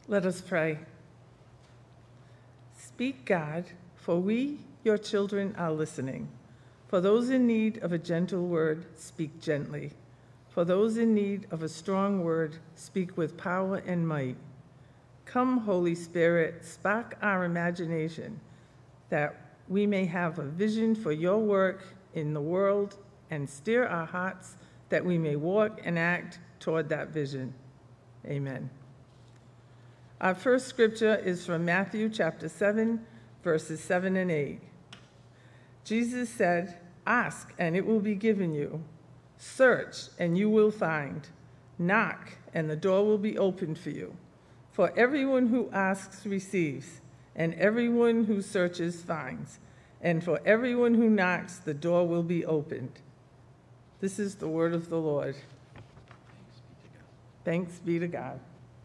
Let us pray. Speak, God, for we, your children, are listening. For those in need of a gentle word, speak gently. For those in need of a strong word, speak with power and might. Come, Holy Spirit, spark our imagination, that we may have a vision for your work in the world, and steer our hearts that we may walk and act toward that vision. Amen. Our first scripture is from Matthew chapter 7, verses 7 and 8. Jesus said, "Ask, and it will be given you. Search, and you will find. Knock, and the door will be opened for you. For everyone who asks receives, and everyone who searches finds. And for everyone who knocks, the door will be opened." This is the word of the Lord. Thanks be to God.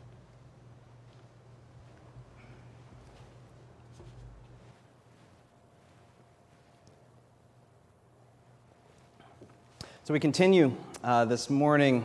So we continue this morning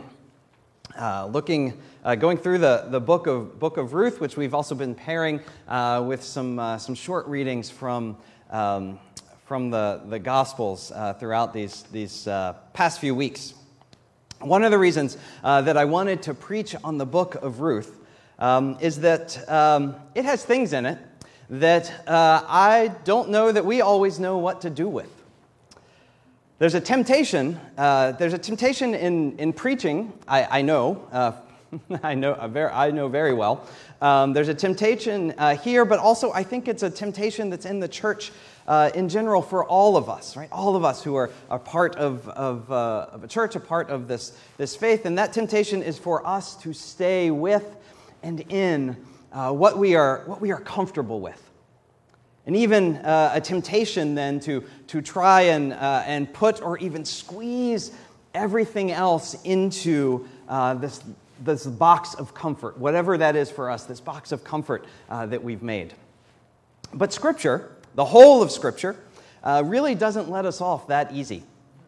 going through the book of Ruth, which we've also been pairing with some short readings from the Gospels throughout these past few weeks. One of the reasons that I wanted to preach on the book of Ruth is that it has things in it that I don't know that we always know what to do with. There's a temptation in preaching. I know very well. There's a temptation here, but also I think it's a temptation that's in the church in general for all of us, right? All of us who are a part of a church, a part of this faith, and that temptation is for us to stay with and in what we are comfortable with. And even a temptation then to try and put or even squeeze everything else into this box of comfort, whatever that is for us, this box of comfort that we've made. But Scripture, the whole of Scripture, really doesn't let us off that easy.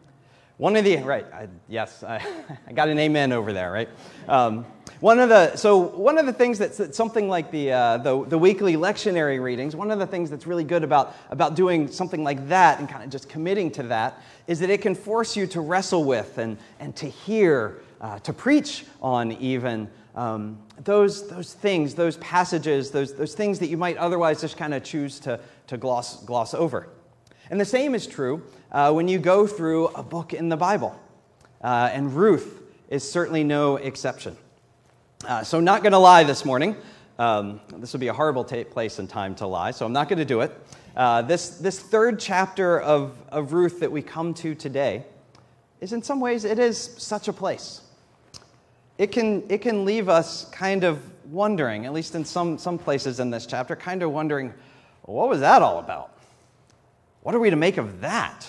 I got an amen over there, right? One of the things that's something like the weekly lectionary readings, one of the things that's really good about doing something like that and kind of just committing to that is that it can force you to wrestle with and to hear, to preach on even those things, those passages, those things that you might otherwise just kind of choose to gloss over. And the same is true when you go through a book in the Bible, and Ruth is certainly no exception. So I'm not going to lie this morning. This would be a horrible place and time to lie, so I'm not going to do it. This third chapter of Ruth that we come to today is in some ways, it is such a place. It can leave us kind of wondering, at least in some places in this chapter, kind of wondering, well, what was that all about? What are we to make of that?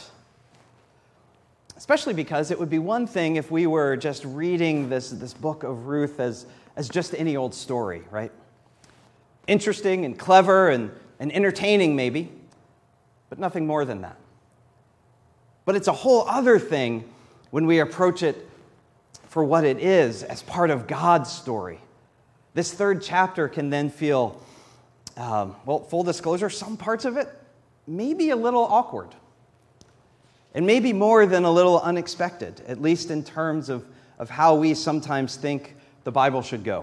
Especially because it would be one thing if we were just reading this book of Ruth as just any old story, right? Interesting and clever and entertaining maybe, but nothing more than that. But it's a whole other thing when we approach it for what it is as part of God's story. This third chapter can then feel, full disclosure, some parts of it maybe a little awkward. And maybe more than a little unexpected, at least in terms of how we sometimes think the Bible should go.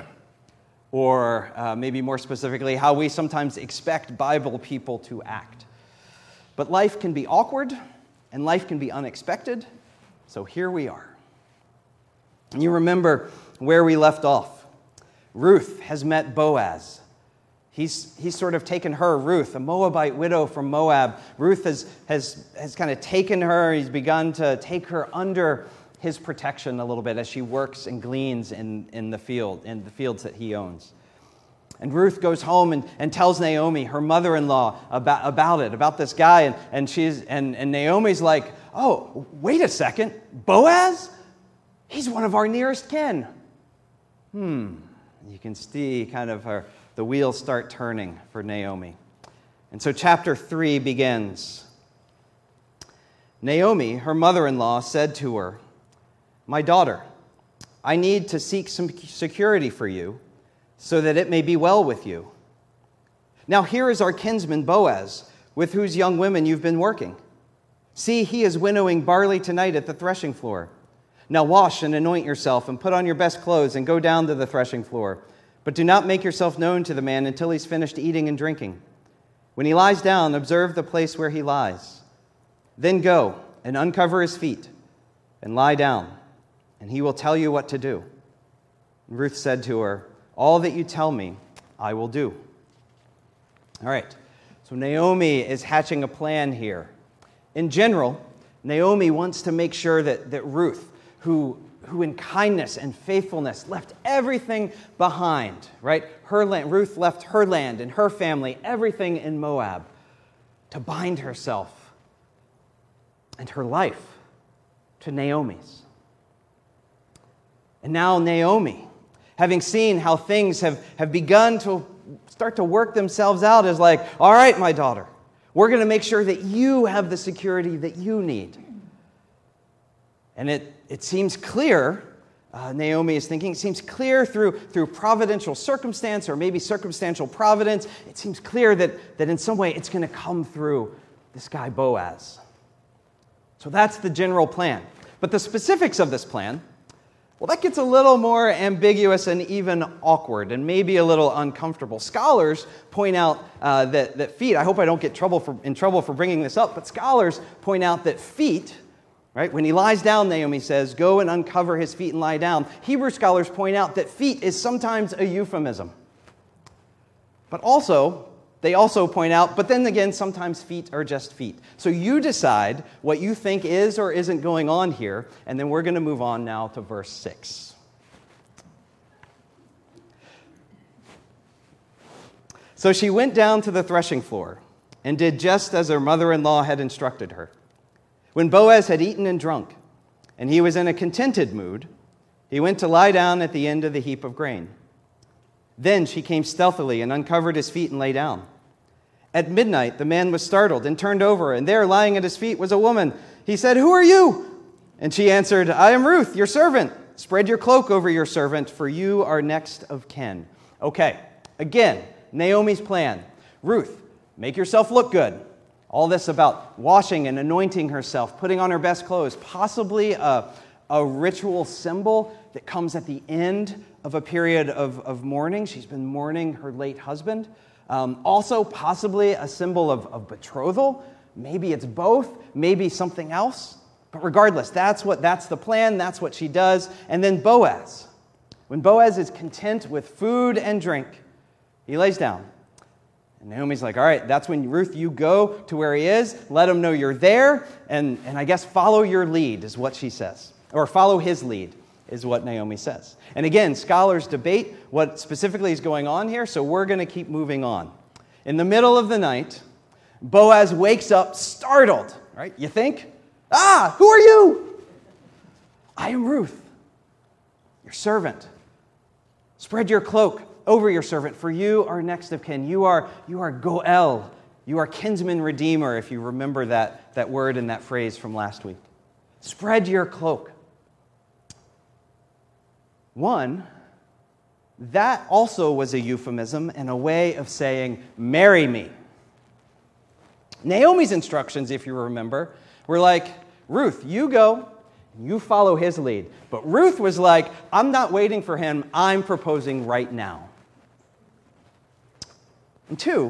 Or maybe more specifically, how we sometimes expect Bible people to act. But life can be awkward, and life can be unexpected, so here we are. And you remember where we left off. Ruth has met Boaz. He's sort of taken her, Ruth, a Moabite widow from Moab. Ruth has kind of taken her. He's begun to take her under his protection a little bit as she works and gleans in the fields that he owns. And Ruth goes home and tells Naomi, her mother-in-law, about this guy. And Naomi's like, oh, wait a second, Boaz? He's one of our nearest kin. You can see kind of the wheels start turning for Naomi. And so chapter 3 begins. Naomi, her mother-in-law, said to her, "My daughter, I need to seek some security for you so that it may be well with you. Now here is our kinsman Boaz, with whose young women you've been working. See, he is winnowing barley tonight at the threshing floor. Now wash and anoint yourself and put on your best clothes and go down to the threshing floor. But do not make yourself known to the man until he's finished eating and drinking. When he lies down, observe the place where he lies. Then go and uncover his feet and lie down, and he will tell you what to do. And Ruth said to her, all that you tell me, I will do. All right, so Naomi is hatching a plan here. In general, Naomi wants to make sure that Ruth, who in kindness and faithfulness left everything behind, right? Her land, Ruth left her land and her family, everything in Moab, to bind herself and her life to Naomi's. And now Naomi, having seen how things have begun to start to work themselves out, is like, all right, my daughter, we're going to make sure that you have the security that you need. And it seems clear, Naomi is thinking, it seems clear through providential circumstance, or maybe circumstantial providence, it seems clear that in some way it's going to come through this guy Boaz. So that's the general plan. But the specifics of this plan, well, that gets a little more ambiguous and even awkward and maybe a little uncomfortable. Scholars point out that feet, I hope I don't get in trouble for bringing this up, but scholars point out that feet, right, when he lies down, Naomi says, go and uncover his feet and lie down. Hebrew scholars point out that feet is sometimes a euphemism. But they also point out, but then again, sometimes feet are just feet. So you decide what you think is or isn't going on here, and then we're going to move on now to verse 6. So she went down to the threshing floor and did just as her mother-in-law had instructed her. When Boaz had eaten and drunk, and he was in a contented mood, he went to lie down at the end of the heap of grain. Then she came stealthily and uncovered his feet and lay down. At midnight, the man was startled and turned over, and there, lying at his feet, was a woman. He said, who are you? And she answered, I am Ruth, your servant. Spread your cloak over your servant, for you are next of kin. Okay, again, Naomi's plan. Ruth, make yourself look good. All this about washing and anointing herself, putting on her best clothes, possibly a ritual symbol that comes at the end of a period of mourning. She's been mourning her late husband. Also, possibly a symbol of betrothal. Maybe it's both, maybe something else. But regardless, that's the plan, that's what she does. And then Boaz. When Boaz is content with food and drink, he lays down. And Naomi's like, all right, that's when, Ruth, you go to where he is, let him know you're there, and I guess follow your lead is what she says. Or follow his lead is what Naomi says. And again, scholars debate what specifically is going on here, so we're going to keep moving on. In the middle of the night, Boaz wakes up startled, right? You think, who are you? I am Ruth, your servant. Spread your cloak over your servant, for you are next of kin. You are Goel. You are kinsman redeemer, if you remember that word and that phrase from last week. Spread your cloak. One, that also was a euphemism and a way of saying, marry me. Naomi's instructions, if you remember, were like, Ruth, you go, you follow his lead. But Ruth was like, I'm not waiting for him, I'm proposing right now. And two,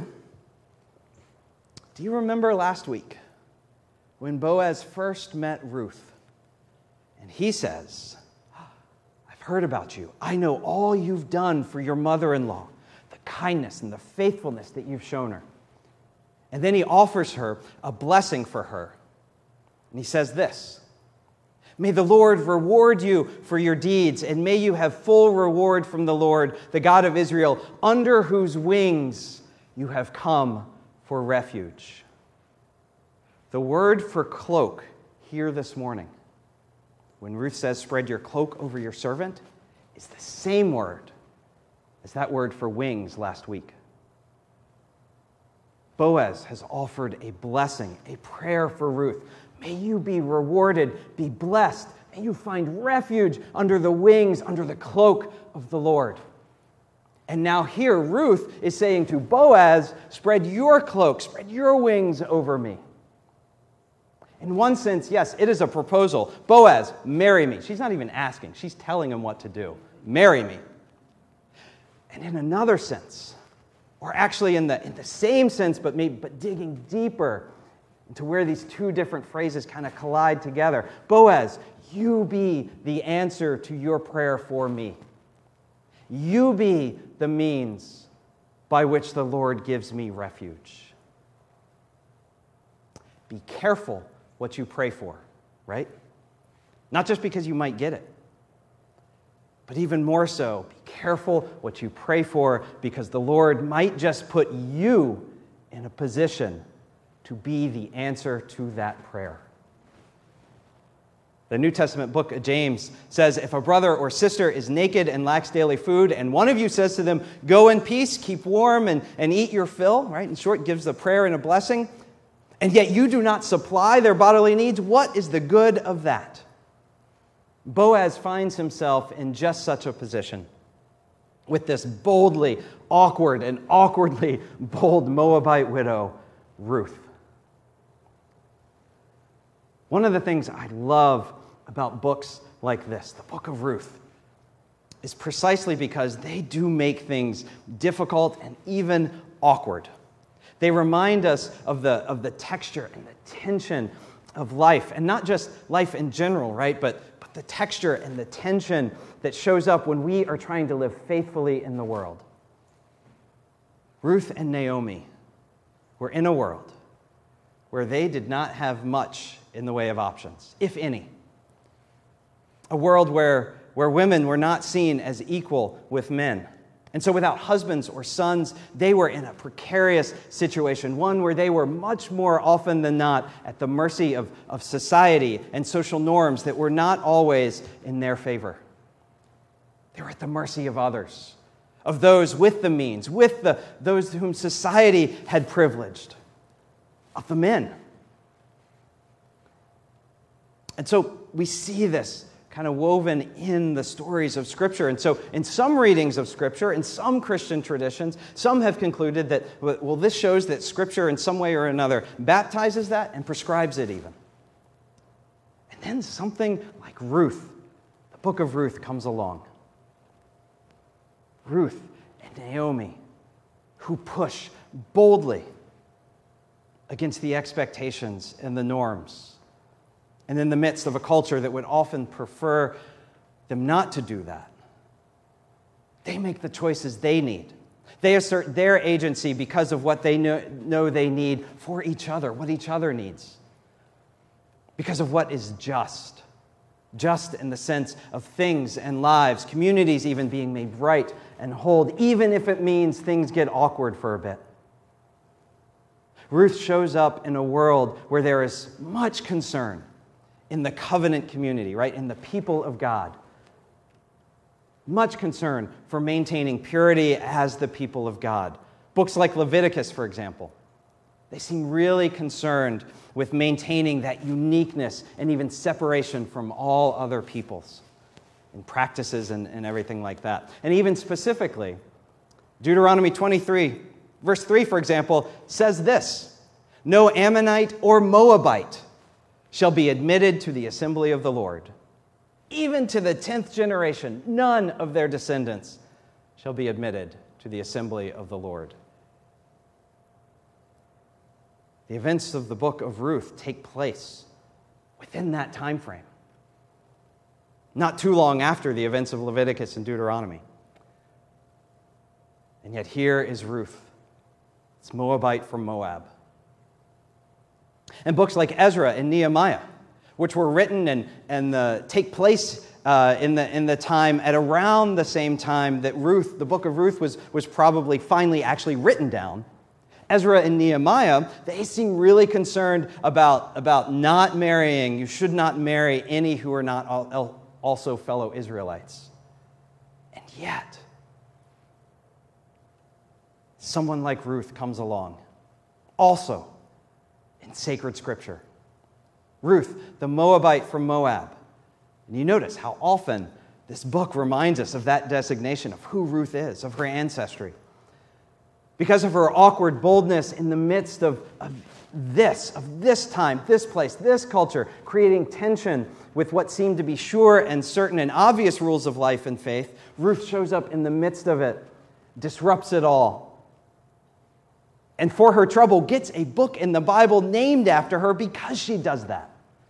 do you remember last week when Boaz first met Ruth? And he says, heard about you. I know all you've done for your mother-in-law, the kindness and the faithfulness that you've shown her. And then he offers her a blessing for her. And he says this, may the Lord reward you for your deeds, and may you have full reward from the Lord, the God of Israel, under whose wings you have come for refuge. The word for cloak here this morning, when Ruth says, spread your cloak over your servant, is the same word as that word for wings last week. Boaz has offered a blessing, a prayer for Ruth. May you be rewarded, be blessed. May you find refuge under the wings, under the cloak of the Lord. And now here, Ruth is saying to Boaz, spread your cloak, spread your wings over me. In one sense, yes, it is a proposal. Boaz, marry me. She's not even asking. She's telling him what to do. Marry me. And in another sense, or actually in the same sense, but digging deeper into where these two different phrases kind of collide together. Boaz, you be the answer to your prayer for me. You be the means by which the Lord gives me refuge. Be careful what you pray for, right? Not just because you might get it, but even more so, be careful what you pray for because the Lord might just put you in a position to be the answer to that prayer. The New Testament book of James says, if a brother or sister is naked and lacks daily food, and one of you says to them, go in peace, keep warm, and eat your fill, right? In short, gives the prayer and a blessing, and yet you do not supply their bodily needs, what is the good of that? Boaz finds himself in just such a position with this boldly awkward and awkwardly bold Moabite widow, Ruth. One of the things I love about books like this, the Book of Ruth, is precisely because they do make things difficult and even awkward. They remind us of the texture and the tension of life, and not just life in general, right? But the texture and the tension that shows up when we are trying to live faithfully in the world. Ruth and Naomi were in a world where they did not have much in the way of options, if any. A world where women were not seen as equal with men. And so without husbands or sons, they were in a precarious situation, one where they were much more often than not at the mercy of society and social norms that were not always in their favor. They were at the mercy of others, of those with the means, with those whom society had privileged, of the men. And so we see this kind of woven in the stories of Scripture. And so in some readings of Scripture, in some Christian traditions, some have concluded that, well, this shows that Scripture in some way or another baptizes that and prescribes it even. And then something like Ruth, the book of Ruth, comes along. Ruth and Naomi, who push boldly against the expectations and the norms, and in the midst of a culture that would often prefer them not to do that. They make the choices they need. They assert their agency because of what they know they need for each other, what each other needs. Because of what is just. Just in the sense of things and lives, communities even being made right and whole, even if it means things get awkward for a bit. Ruth shows up in a world where there is much concern in the covenant community, right? In the people of God. Much concern for maintaining purity as the people of God. Books like Leviticus, for example, they seem really concerned with maintaining that uniqueness and even separation from all other peoples in practices and everything like that. And even specifically, Deuteronomy 23, verse 3, for example, says this: no Ammonite or Moabite shall be admitted to the assembly of the Lord. Even to the 10th generation, none of their descendants shall be admitted to the assembly of the Lord. The events of the book of Ruth take place within that time frame, not too long after the events of Leviticus and Deuteronomy. And yet here is Ruth. It's Moabite from Moab. And books like Ezra and Nehemiah, which were written and take place in the time at around the same time that Ruth, the book of Ruth, was probably finally actually written down. Ezra and Nehemiah, they seem really concerned about not marrying. You should not marry any who are not also fellow Israelites. And yet, someone like Ruth comes along, also in sacred Scripture. Ruth, the Moabite from Moab. And you notice how often This book reminds us of that designation, of who Ruth is, of her ancestry. Because of her awkward boldness in the midst of this time, this place, this culture, creating tension with what seemed to be sure and certain and obvious rules of life and faith, Ruth shows up in the midst of it, disrupts it all, and for her trouble gets a book in the Bible named after her because she does that.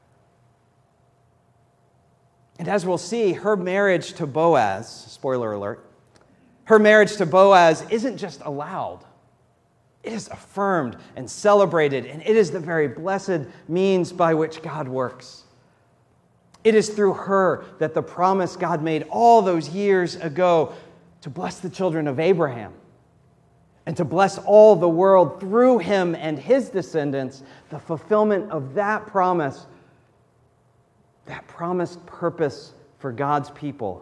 And as we'll see, her marriage to Boaz, spoiler alert, her marriage to Boaz isn't just allowed. It is affirmed and celebrated, and it is the very blessed means by which God works. It is through her that the promise God made all those years ago to bless the children of Abraham and to bless all the world through him and his descendants, the fulfillment of that promise, that promised purpose for God's people.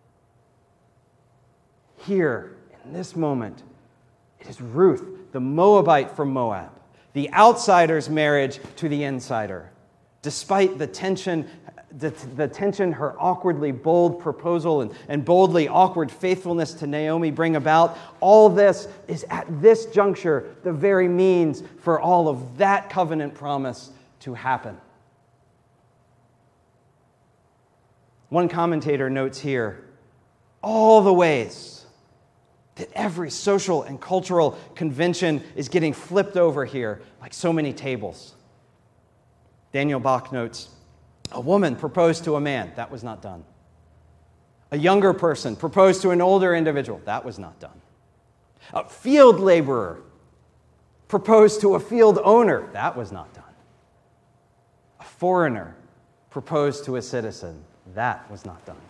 Here, in this moment, it is Ruth, the Moabite from Moab, the outsider's marriage to the insider. Despite the tension, her awkwardly bold proposal and boldly awkward faithfulness to Naomi bring about, all this is at this juncture the very means for all of that covenant promise to happen. One commentator notes here all the ways that every social and cultural convention is getting flipped over here like so many tables. Daniel Bach notes, a woman proposed to a man. That was not done. A younger person proposed to an older individual. That was not done. A field laborer proposed to a field owner. That was not done. A foreigner proposed to a citizen. That was not done.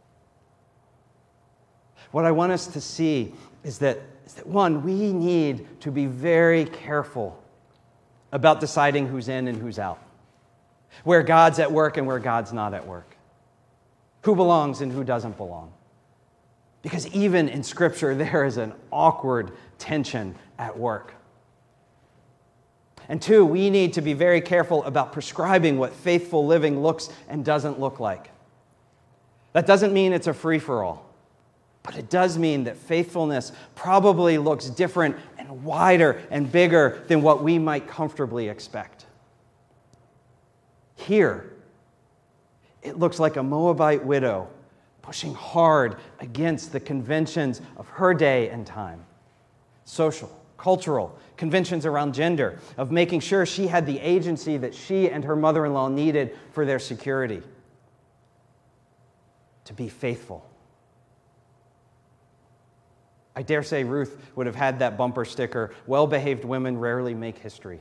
What I want us to see is that one, we need to be very careful about deciding who's in and who's out, where God's at work and where God's not at work, who belongs and who doesn't belong. Because even in Scripture, there is an awkward tension at work. And two, we need to be very careful about prescribing what faithful living looks and doesn't look like. That doesn't mean it's a free-for-all. But it does mean that faithfulness probably looks different and wider and bigger than what we might comfortably expect. Here, it looks like a Moabite widow pushing hard against the conventions of her day and time. Social, cultural, conventions around gender, of making sure she had the agency that she and her mother-in-law needed for their security. To be faithful. I dare say Ruth would have had that bumper sticker, well-behaved women rarely make history.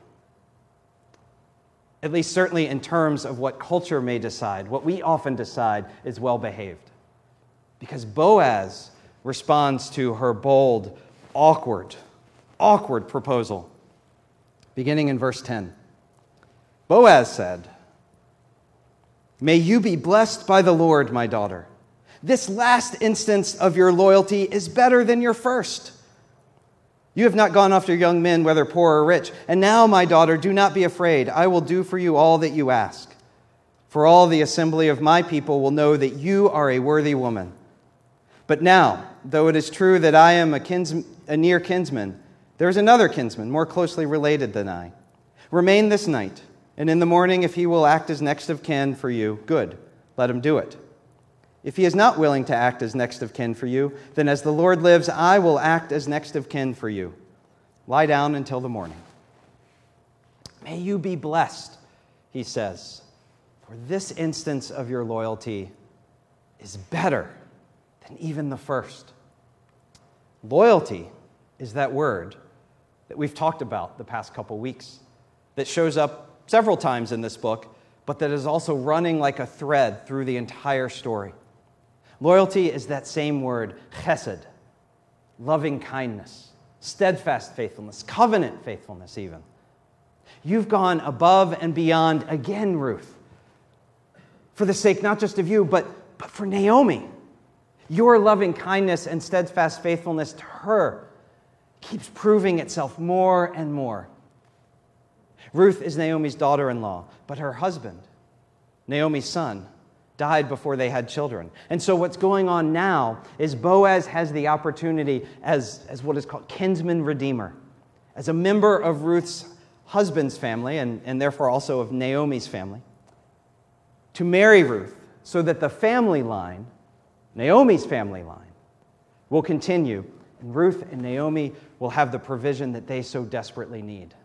At least certainly in terms of what culture may decide. What we often decide is well-behaved. Because Boaz responds to her bold, awkward proposal. Beginning in verse 10. Boaz said, "May you be blessed by the Lord, my daughter. This last instance of your loyalty is better than your first. You have not gone after young men, whether poor or rich. And now, my daughter, do not be afraid. I will do for you all that you ask. For all the assembly of my people will know that you are a worthy woman. But now, though it is true that I am a near kinsman, there is another kinsman more closely related than I. Remain this night, and in the morning, if he will act as next of kin for you, good, let him do it. If he is not willing to act as next of kin for you, then as the Lord lives, I will act as next of kin for you. Lie down until the morning." May you be blessed, he says, for this instance of your loyalty is better than even the first. Loyalty is that word that we've talked about the past couple weeks, that shows up several times in this book, but that is also running like a thread through the entire story. Loyalty is that same word, chesed, loving kindness, steadfast faithfulness, covenant faithfulness even. You've gone above and beyond again, Ruth, for the sake not just of you, but for Naomi. Your loving kindness and steadfast faithfulness to her keeps proving itself more and more. Ruth is Naomi's daughter-in-law, but her husband, Naomi's son, died before they had children. And so what's going on now is Boaz has the opportunity as what is called kinsman redeemer, as a member of Ruth's husband's family, and therefore also of Naomi's family, to marry Ruth so that the family line, Naomi's family line, will continue, and Ruth and Naomi will have the provision that they so desperately need.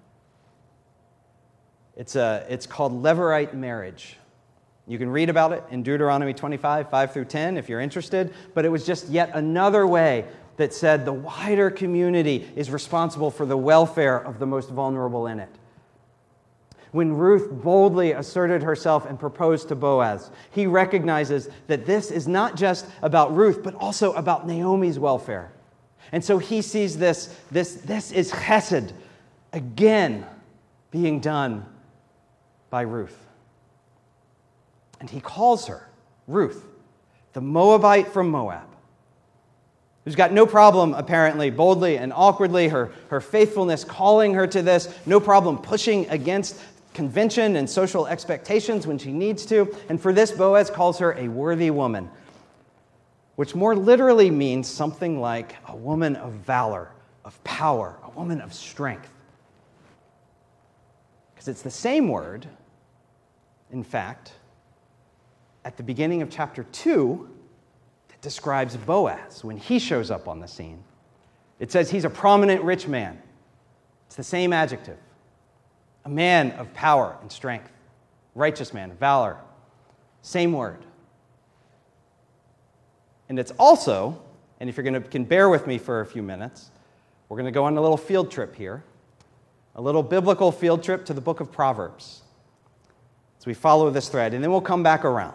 It's called Levirate marriage. You can read about it in Deuteronomy 25, 5 through 10 if you're interested, but it was just yet another way that said the wider community is responsible for the welfare of the most vulnerable in it. When Ruth boldly asserted herself and proposed to Boaz, he recognizes that this is not just about Ruth, but also about Naomi's welfare. And so he sees this is chesed, again, being done by Ruth. And he calls her, Ruth, the Moabite from Moab, who's got no problem, apparently, boldly and awkwardly, her faithfulness calling her to this, no problem pushing against convention and social expectations when she needs to. And for this, Boaz calls her a worthy woman, which more literally means something like a woman of valor, of power, a woman of strength. Because it's the same word, in fact, at the beginning of chapter 2 that describes Boaz when he shows up on the scene. It says he's a prominent rich man. It's the same adjective. A man of power and strength. Righteous man, valor. Same word. And it's also, and if you can bear with me for a few minutes, we're going to go on a little field trip here. A little biblical field trip to the book of Proverbs. So we follow this thread, and then we'll come back around.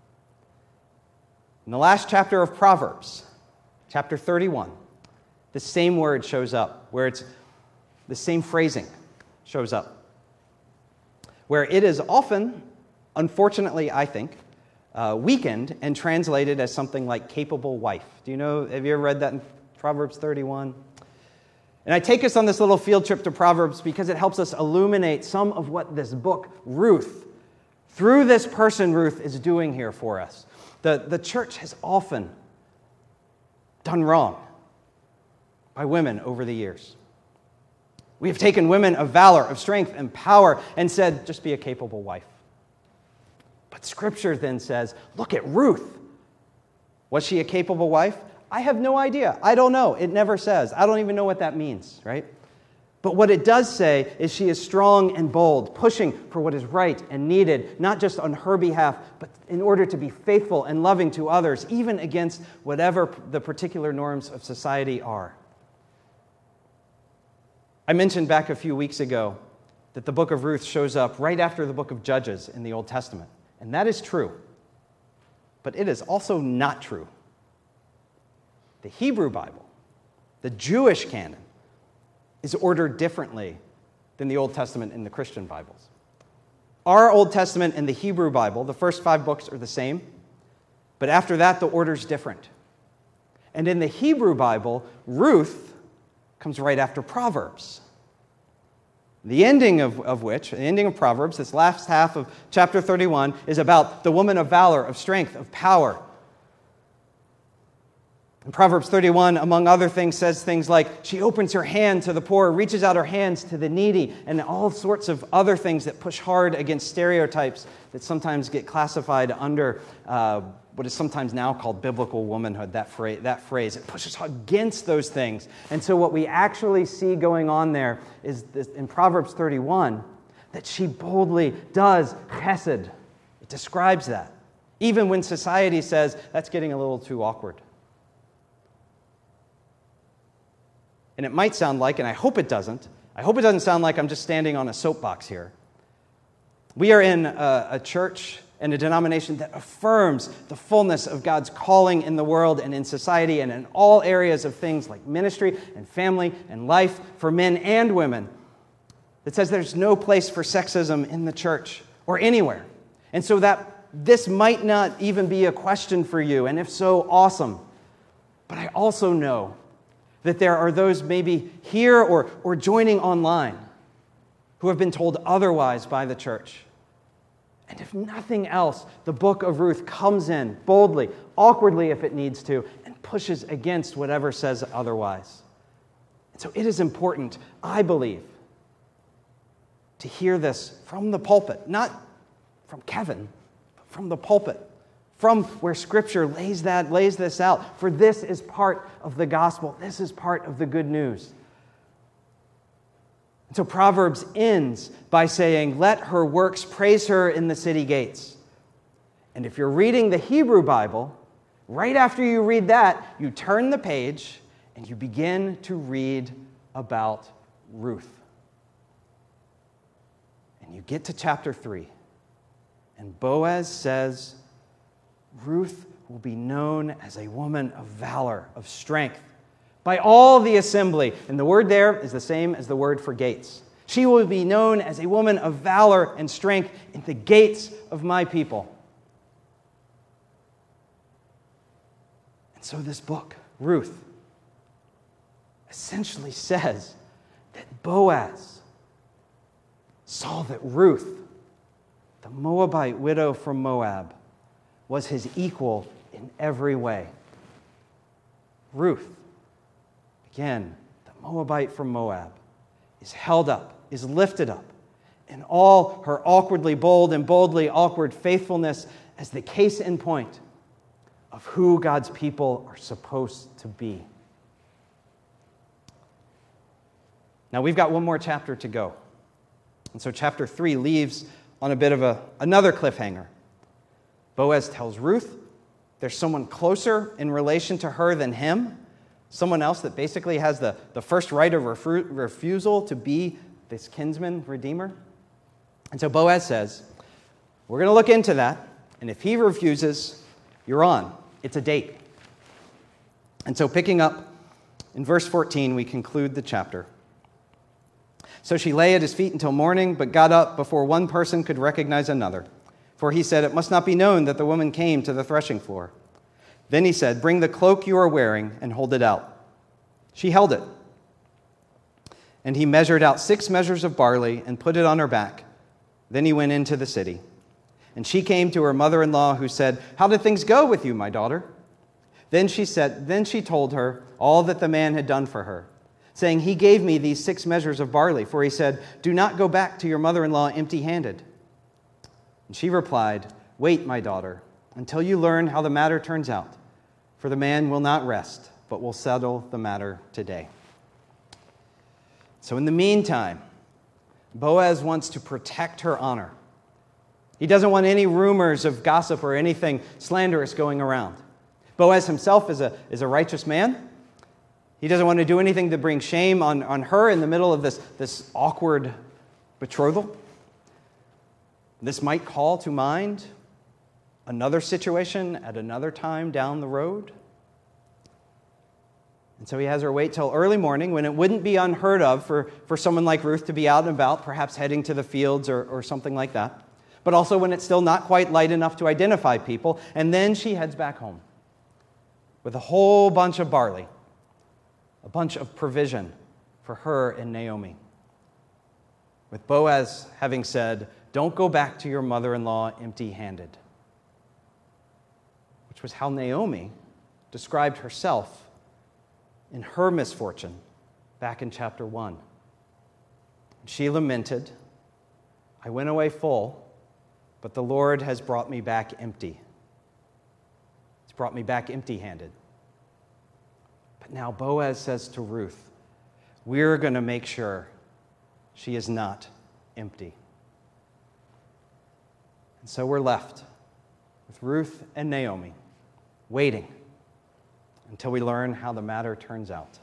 In the last chapter of Proverbs, chapter 31, the same word shows up, where it's the same phrasing shows up, where it is often, unfortunately, I think, weakened and translated as something like capable wife. Have you ever read that in Proverbs 31? And I take us on this little field trip to Proverbs because it helps us illuminate some of what this book, Ruth, through this person Ruth, is doing here for us. The church has often done wrong by women over the years. We have taken women of valor, of strength, and power and said, just be a capable wife. But Scripture then says, look at Ruth. Was she a capable wife? I have no idea. I don't know. It never says. I don't even know what that means, right? But what it does say is she is strong and bold, pushing for what is right and needed, not just on her behalf, but in order to be faithful and loving to others, even against whatever the particular norms of society are. I mentioned back a few weeks ago that the book of Ruth shows up right after the book of Judges in the Old Testament. And that is true. But it is also not true. The Hebrew Bible, the Jewish canon, is ordered differently than the Old Testament in the Christian Bibles. Our Old Testament and the Hebrew Bible, the first 5 books are the same, but after that, the order's different. And in the Hebrew Bible, Ruth comes right after Proverbs. The ending of Proverbs, this last half of chapter 31, is about the woman of valor, of strength, of power. And Proverbs 31, among other things, says things like, she opens her hand to the poor, reaches out her hands to the needy, and all sorts of other things that push hard against stereotypes that sometimes get classified under what is sometimes now called biblical womanhood, that phrase. It pushes against those things. And so what we actually see going on there is this, in Proverbs 31, that she boldly does chesed. It describes that. Even when society says, that's getting a little too awkward. And it might sound like, and I hope it doesn't sound like I'm just standing on a soapbox here. We are in a church and a denomination that affirms the fullness of God's calling in the world and in society and in all areas of things like ministry and family and life for men and women. It says there's no place for sexism in the church or anywhere. And so that this might not even be a question for you, and if so, awesome. But I also know that there are those maybe here or joining online who have been told otherwise by the church. And if nothing else, the book of Ruth comes in boldly, awkwardly if it needs to, and pushes against whatever says otherwise. And so it is important, I believe, to hear this from the pulpit, not from Kevin, but from the pulpit, from where Scripture lays this out. For this is part of the gospel. This is part of the good news. And so Proverbs ends by saying, let her works praise her in the city gates. And if you're reading the Hebrew Bible, right after you read that, you turn the page and you begin to read about Ruth. And you get to chapter 3. And Boaz says, Ruth will be known as a woman of valor, of strength, by all the assembly. And the word there is the same as the word for gates. She will be known as a woman of valor and strength in the gates of my people. And so this book, Ruth, essentially says that Boaz saw that Ruth, the Moabite widow from Moab, was his equal in every way. Ruth, again, the Moabite from Moab, is held up, is lifted up in all her awkwardly bold and boldly awkward faithfulness as the case in point of who God's people are supposed to be. Now, we've got one more chapter to go. And so chapter 3 leaves on a bit of another cliffhanger. Boaz tells Ruth there's someone closer in relation to her than him, someone else that basically has the first right of refusal to be this kinsman redeemer. And so Boaz says, we're going to look into that, and if he refuses, you're on. It's a date. And so picking up in verse 14, we conclude the chapter. So she lay at his feet until morning, but got up before one person could recognize another. For he said, it must not be known that the woman came to the threshing floor. Then he said, bring the cloak you are wearing and hold it out. She held it. And he measured out 6 measures of barley and put it on her back. Then he went into the city. And she came to her mother-in-law, who said, how did things go with you, my daughter? Then she told her all that the man had done for her, saying, he gave me these 6 measures of barley, for he said, do not go back to your mother-in-law empty-handed. And she replied, wait, my daughter, until you learn how the matter turns out, for the man will not rest, but will settle the matter today. So in the meantime, Boaz wants to protect her honor. He doesn't want any rumors of gossip or anything slanderous going around. Boaz himself is a righteous man. He doesn't want to do anything to bring shame on her in the middle of this awkward betrothal. This might call to mind another situation at another time down the road. And so he has her wait till early morning, when it wouldn't be unheard of for someone like Ruth to be out and about, perhaps heading to the fields or something like that. But also when it's still not quite light enough to identify people. And then she heads back home with a whole bunch of barley, a bunch of provision for her and Naomi. With Boaz having said, don't go back to your mother-in-law empty-handed. Which was how Naomi described herself in her misfortune back in chapter 1. She lamented, I went away full, but the Lord has brought me back empty. He's brought me back empty-handed. But now Boaz says to Ruth, we're going to make sure she is not empty. And so we're left with Ruth and Naomi waiting until we learn how the matter turns out.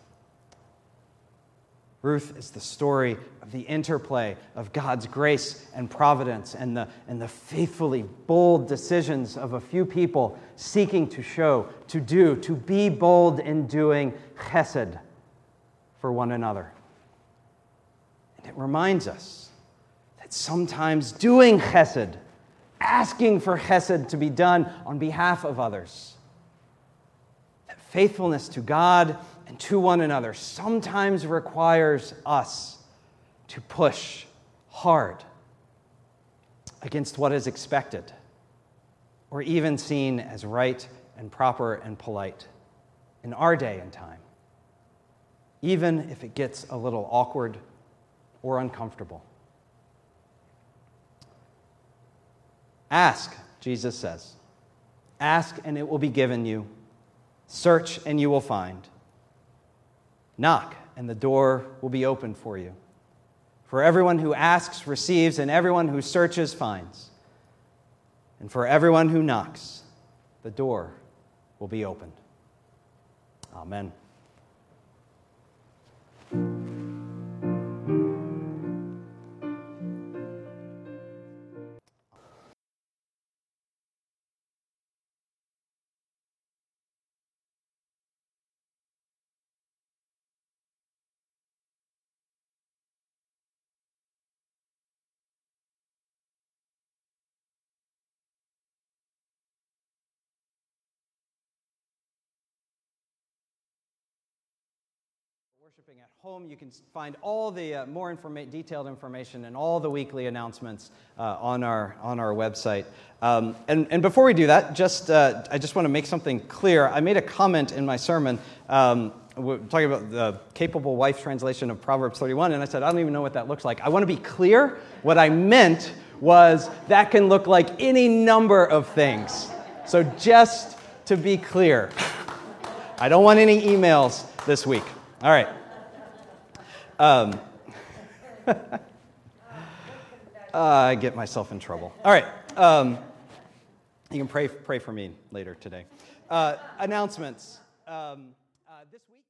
Ruth is the story of the interplay of God's grace and providence and the faithfully bold decisions of a few people seeking to show, to be bold in doing chesed for one another. And it reminds us that sometimes doing chesed, asking for chesed to be done on behalf of others, that faithfulness to God and to one another sometimes requires us to push hard against what is expected, or even seen as right and proper and polite in our day and time, even if it gets a little awkward or uncomfortable. Ask, Jesus says. Ask and it will be given you. Search and you will find. Knock and the door will be opened for you. For everyone who asks receives, and everyone who searches finds. And for everyone who knocks, the door will be opened. Amen. Worshiping at home, you can find all the more detailed information and all the weekly announcements on our website. And before we do that, I just want to make something clear. I made a comment in my sermon we're talking about the Capable Wife translation of Proverbs 31, and I said, I don't even know what that looks like. I want to be clear. What I meant was that can look like any number of things. So just to be clear, I don't want any emails this week. All right. I get myself in trouble. All right. You can pray for me later today. Announcements. This week.